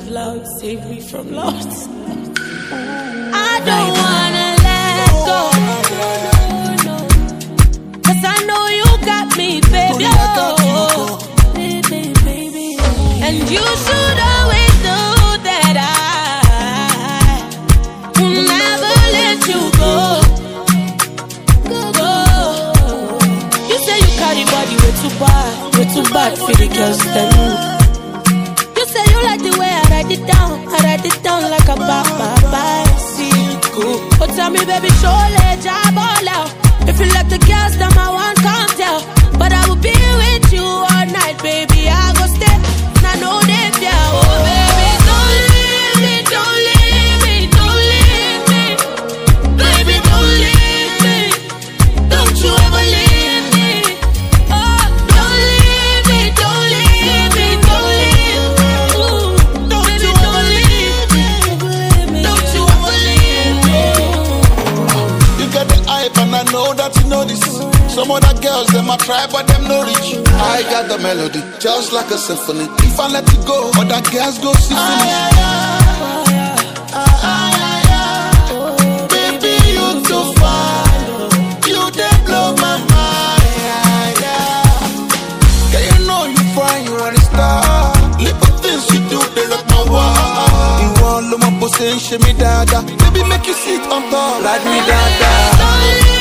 loud, save me from loss. I don't wanna let go, cause I know you got me, baby. Baby. And you should always know that I will never let you go. You say you carry body way too bad for the girls then. You say you like the way I write it down like a bicycle. But tell me, baby, show let job all out. If you like the girls, then I won't come tell. But I will be with you all night, baby. I go stay, and I know they fear. Oh, baby, don't leave me, don't leave me, don't leave me. Baby, don't leave me, don't you ever leave me. Oh, don't leave me, don't leave me, don't leave me. Ooh, don't you ever leave me, don't you ever leave me. You got the hype and I know that you know this. Some other girls, them a try, but them no reach. I got the melody, just like a symphony. If I let you go, other girls go symphony. Baby, you too fine. You they blow my mind. Can you know you fine, you wanna start? Little things you do, they look my wild. You want to my pussy, shimmy dada. Baby, make you sit on top, like me dada.